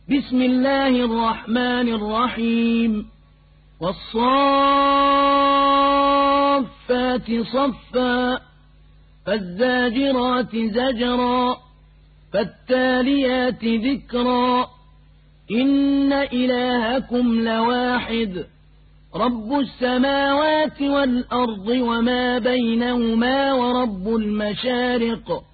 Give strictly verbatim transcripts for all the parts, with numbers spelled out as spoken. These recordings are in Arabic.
بسم الله الرحمن الرحيم والصافات صفا فالزاجرات زجرا فالتاليات ذكرا إن إلهكم لواحد رب السماوات والأرض وما بينهما ورب المشارق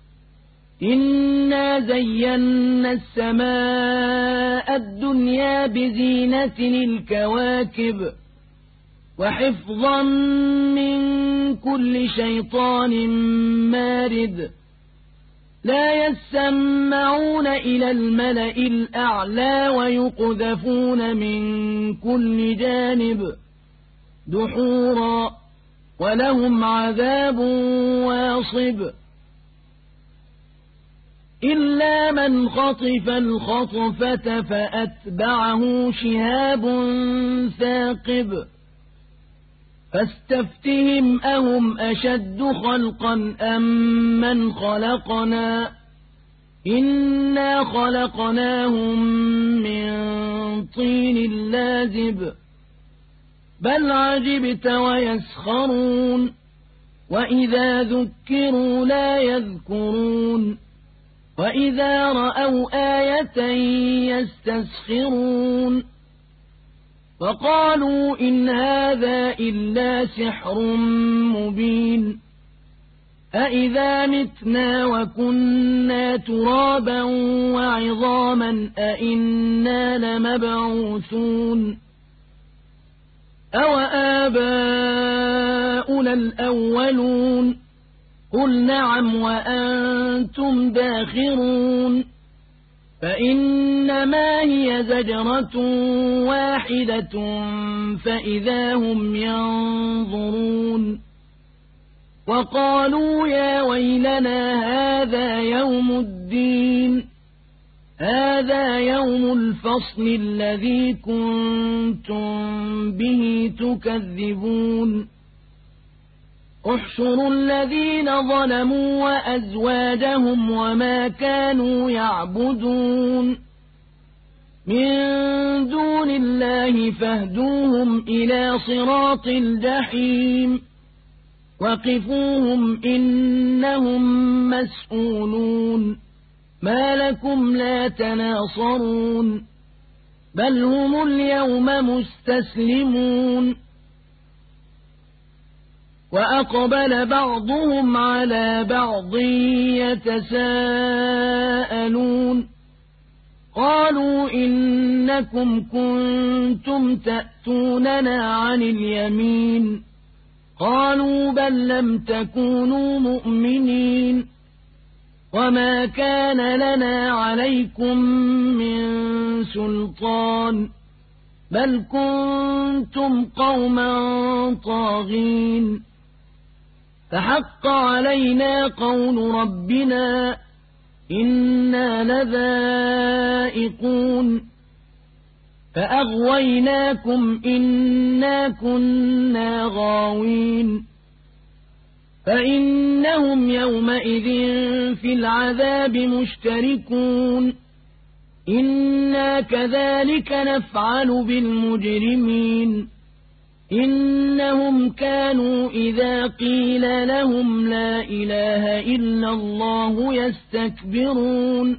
إنا زينا السماء الدنيا بزينة الكواكب وحفظا من كل شيطان مارد لا يسمعون إلى الملأ الأعلى ويقذفون من كل جانب دحورا ولهم عذاب واصب إلا من خطف الخطفة فأتبعه شهاب ثاقب فاستفتهم أهم أشد خلقا أم من خلقنا إنا خلقناهم من طين لازب بل عجبت ويسخرون وإذا ذكروا لا يذكرون وإذا رأوا آية يستسخرون وقالوا إن هذا إلا سحر مبين أإذا متنا وكنا ترابا وعظاما أإنا لمبعوثون أو آباؤنا الأولون قل نعم وأنتم داخرون فإنما هي زجرة واحدة فإذا هم ينظرون وقالوا يا ويلنا هذا يوم الدين هذا يوم الفصل الذي كنتم به تكذبون احشروا الذين ظلموا وأزواجهم وما كانوا يعبدون من دون الله فاهدوهم إلى صراط الجحيم وقفوهم إنهم مسؤولون ما لكم لا تناصرون بل هم اليوم مستسلمون وأقبل بعضهم على بعض يتساءلون قالوا إنكم كنتم تأتوننا عن اليمين قالوا بل لم تكونوا مؤمنين وما كان لنا عليكم من سلطان بل كنتم قوما طاغين فحق علينا قول ربنا إنا لذائقون فأغويناكم إنا كنا غاوين فإنهم يومئذ في العذاب مشتركون إنا كذلك نفعل بالمجرمين إنهم كانوا إذا قيل لهم لا إله إلا الله يستكبرون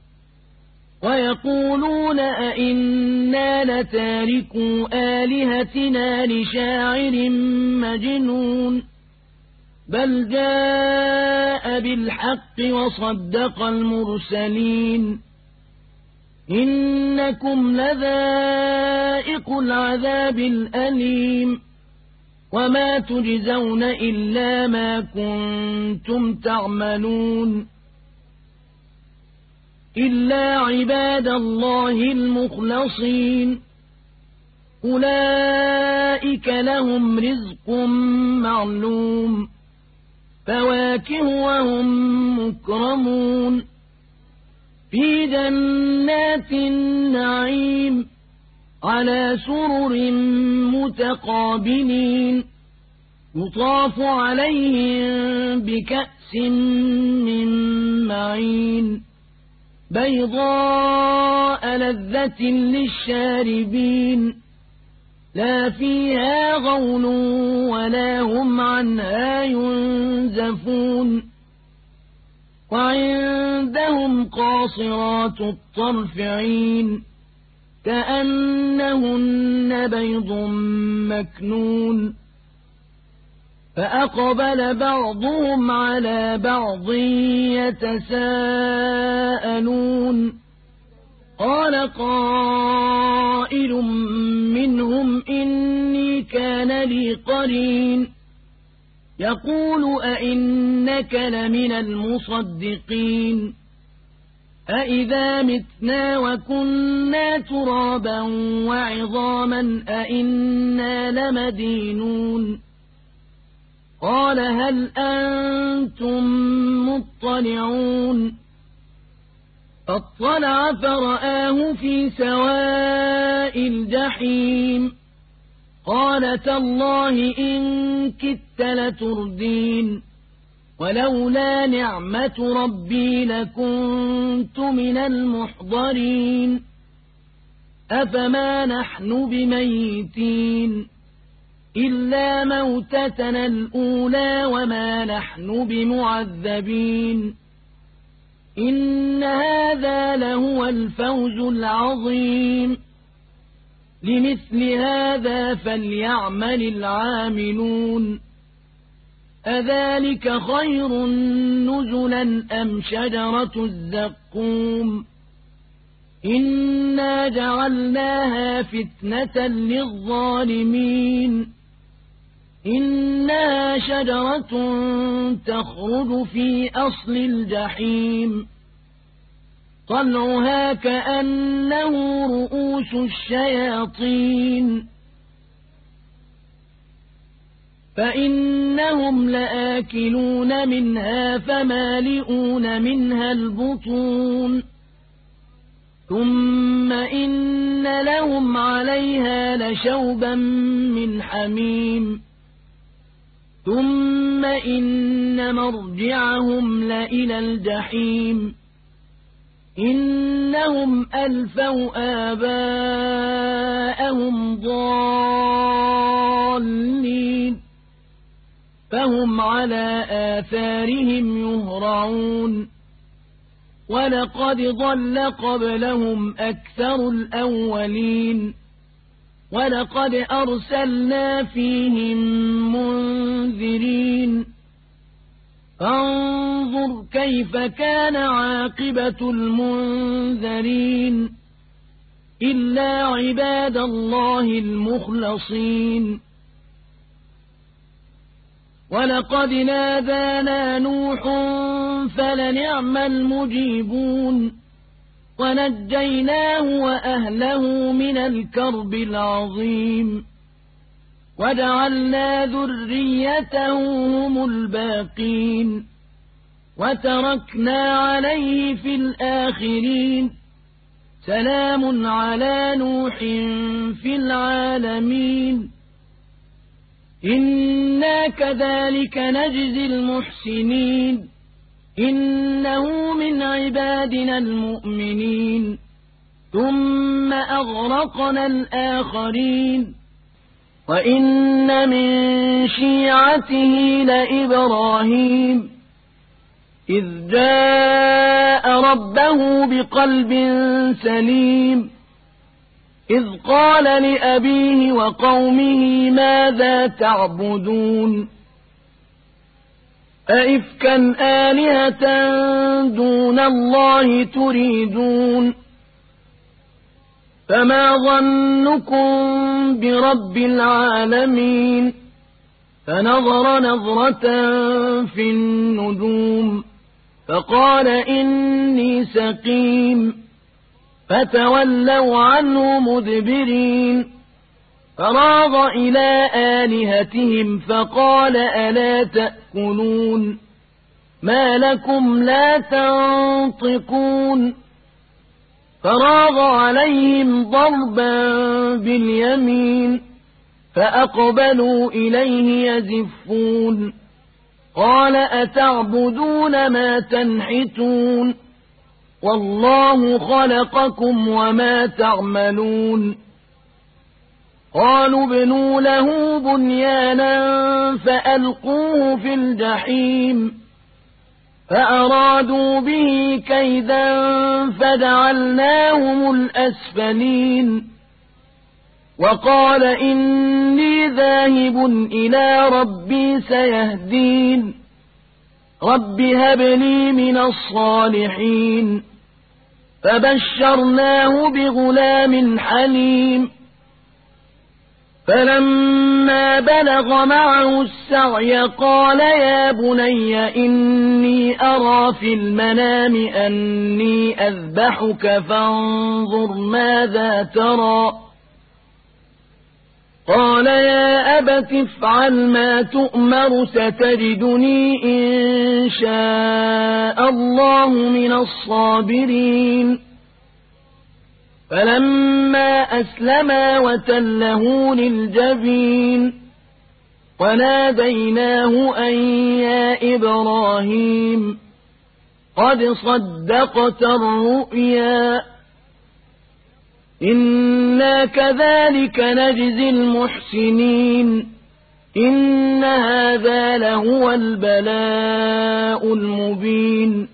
ويقولون أئنا لتاركو آلهتنا لشاعر مجنون بل جاء بالحق وصدق المرسلين إنكم لذائق العذاب الأليم وما تجزون إلا ما كنتم تعملون إلا عباد الله المخلصين أولئك لهم رزق معلوم فواكه وهم مكرمون في جنات النعيم على سرر متقابلين يطاف عليهم بكأس من معين بيضاء لذة للشاربين لا فيها غول ولا هم عنها ينزفون وعندهم قاصرات الطرف عين كأنهن بيض مكنون فأقبل بعضهم على بعض يتساءلون قال قائل منهم إني كان لي قرين يقول أئنك لمن المصدقين أئذا متنا وكنا ترابا وعظاما أئنا لمدينون قال هل أنتم مطلعون فاطلع فرآه في سواء الجحيم قال تالله إن كدت لتردين ولولا نعمة ربي لكنت من المحضرين أفما نحن بميتين إلا موتتنا الأولى وما نحن بمعذبين إن هذا لهو الفوز العظيم لمثل هذا فليعمل العاملون أذلك خير نزلا أم شجرة الزقوم إنا جعلناها فتنة للظالمين إنها شجرة تخرج في أصل الجحيم طلعها كأنه رؤوس الشياطين فإنهم لآكلون منها فمالئون منها البطون ثم إن لهم عليها لشوبا من حميم ثم إن مرجعهم لإلى الجحيم إنهم ألفوا آباءهم ضالين فهم على آثارهم يهرعون ولقد ضل قبلهم أكثر الأولين ولقد أرسلنا فيهم منذرين فانظر كيف كان عاقبة المنذرين إلا عباد الله المخلصين ولقد نادانا نوح فلنعم المجيبون ونجيناه وأهله من الكرب العظيم وجعلنا ذريته هم الباقين وتركنا عليه في الآخرين سلام على نوح في العالمين إنا كذلك نجزي المحسنين إنه من عبادنا المؤمنين ثم أغرقنا الآخرين وإن من شيعته لإبراهيم إذ جاء ربه بقلب سليم إذ قال لأبيه وقومه ماذا تعبدون أئفكا آلهة دون الله تريدون فما ظنكم برب العالمين فنظر نظرة في النجوم فقال إني سقيم فتولوا عنه مدبرين فراغ إلى آلهتهم فقال ألا تأكلون ما لكم لا تنطقون فراغ عليهم ضربا باليمين فأقبلوا إليه يزفون قال أتعبدون ما تنحتون والله خلقكم وما تعملون قالوا ابنوا له بنيانا فألقوه في الجحيم فأرادوا به كيدا فجعلناهم الأسفلين وقال إني ذاهب إلى ربي سيهدين رب هب لي من الصالحين فبشرناه بغلام حليم فلما بلغ معه السعي قال يا بني إني أرى في المنام أني أذبحك فانظر ماذا ترى قال يا أبت افعل ما تؤمر ستجدني إن شاء الله من الصابرين فلما أسلما وتله للجبين وناديناه أن يا إبراهيم قد صدقت الرؤيا إنا كذلك نجزي المحسنين إن هذا لهو البلاء المبين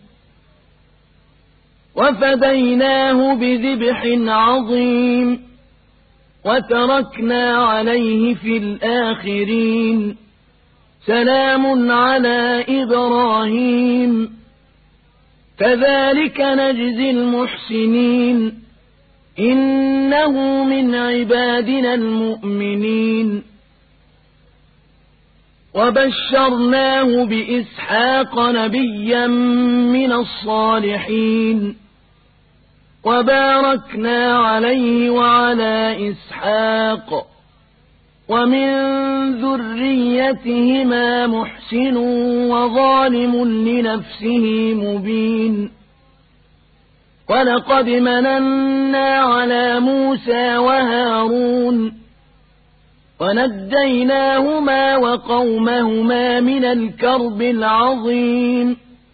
وفديناه بذبح عظيم وتركنا عليه في الآخرين سلام على إبراهيم كذلك نجزي المحسنين إنه من عبادنا المؤمنين وبشرناه بإسحاق نبيا من الصالحين وباركنا عليه وعلى إسحاق ومن ذريتهما محسن وظالم لنفسه مبين ولقد مننا على موسى وهارون ونجيناهما وقومهما من الكرب العظيم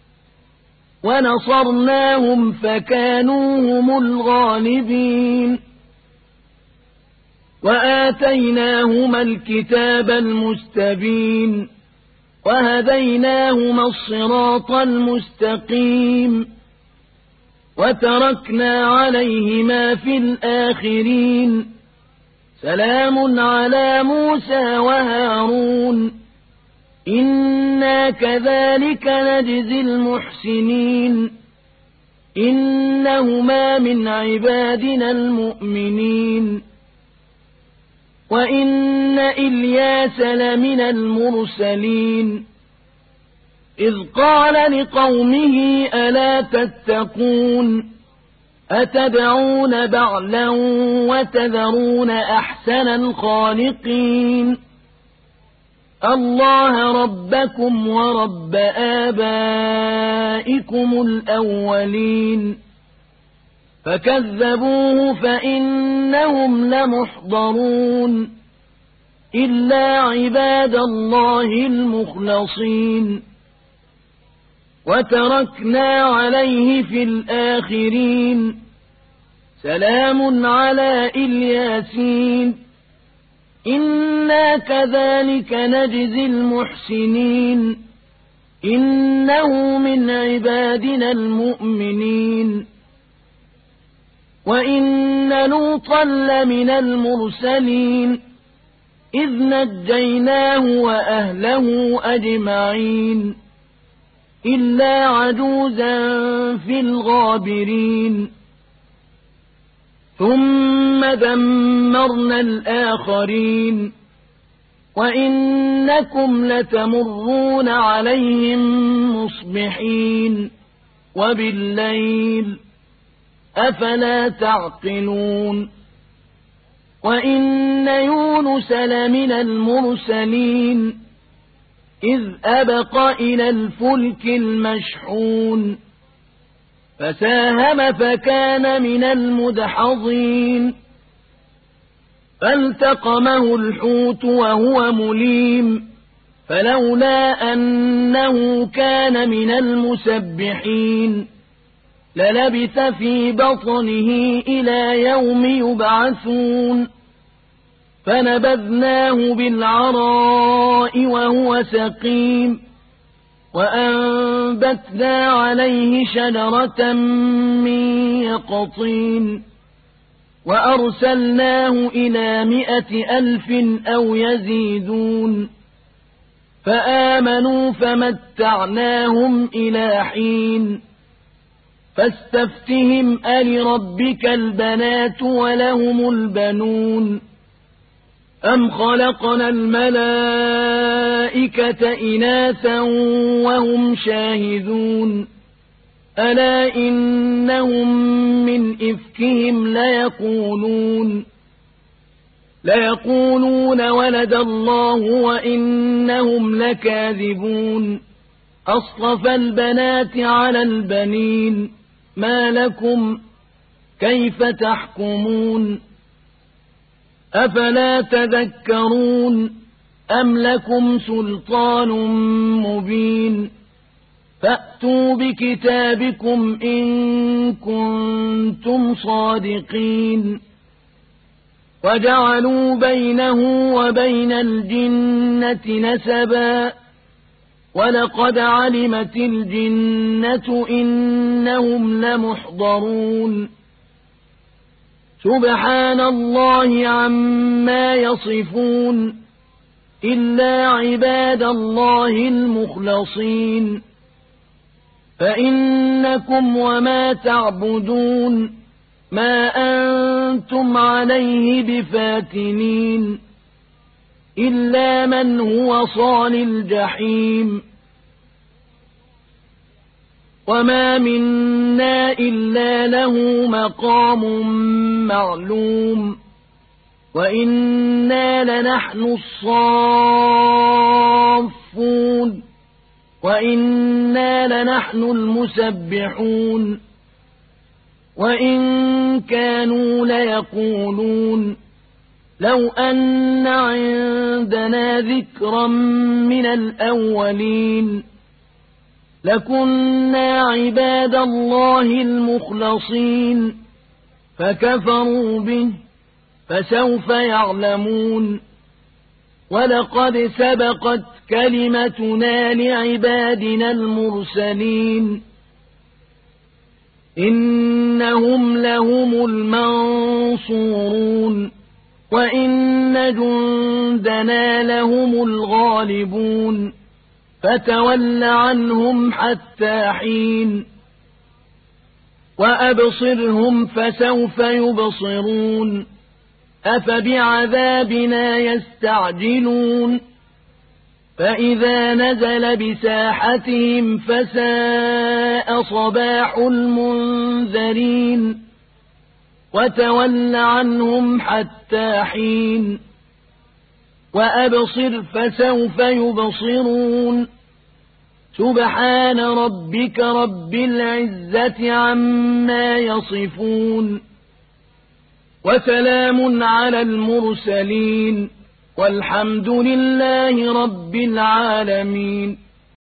ونصرناهم فكانوا هم الغالبين وآتيناهما الكتاب المستبين وهديناهما الصراط المستقيم وتركنا عليهما في الآخرين سلام على موسى وهارون إنا كذلك نجزي المحسنين إنهما من عبادنا المؤمنين وإن إلياس لمن المرسلين إذ قال لقومه ألا تتقون أتدعون بعلا وتذرون أحسن الخالقين الله ربكم ورب آبائكم الأولين فكذبوه فإنهم لمحضرون إلا عباد الله المخلصين وتركنا عليه في الآخرين سلام على الياسين إنا كذلك نجزي المحسنين إنه من عبادنا المؤمنين وإن لوطا لمن المرسلين إذ نجيناه وأهله أجمعين إلا عجوزا في الغابرين ثم دمرنا الآخرين وإنكم لتمرون عليهم مصبحين وبالليل أفلا تعقلون وإن يونس لمن المرسلين إذ أبق إلى الفلك المشحون فساهم فكان من المدحضين فالتقمه الحوت وهو مليم فلولا أنه كان من المسبحين للبث في بطنه إلى يوم يبعثون فنبذناه بالعراء وهو سقيم وأنبتنا عليه شجرة من يقطين وأرسلناه إلى مائة ألف أو يزيدون فآمنوا فمتعناهم إلى حين فاستفتهم ألربك البنات ولهم البنون أم خلقنا الملائكة إناثا وهم شاهدون ألا إنهم من إفكهم ليقولون ليقولون ولد الله وإنهم لكاذبون أصطفى البنات على البنين ما لكم كيف تحكمون أفلا تذكرون أم لكم سلطان مبين فأتوا بكتابكم إن كنتم صادقين وجعلوا بينه وبين الجنة نسبا ولقد علمت الجنة إنهم لمحضرون سبحان الله عما يصفون إلا عباد الله المخلصين فإنكم وما تعبدون ما أنتم عليه بفاتنين إلا من هو صال الجحيم وما منا إلا له مقام معلوم وإنا لنحن الصافون وإنا لنحن المسبحون وإن كانوا ليقولون لو أن عندنا ذكرا من الأولين لكنا عباد الله المخلصين فكفروا به فسوف يعلمون ولقد سبقت كلمتنا لعبادنا المرسلين إنهم لهم المنصورون وإن جندنا لهم الغالبون فتول عنهم حتى حين وأبصرهم فسوف يبصرون أفبعذابنا يستعجلون فإذا نزل بساحتهم فساء صباح المنذرين وتول عنهم حتى حين وأبصر فسوف يبصرون سبحان ربك رب العزة عما يصفون وسلام على المرسلين والحمد لله رب العالمين.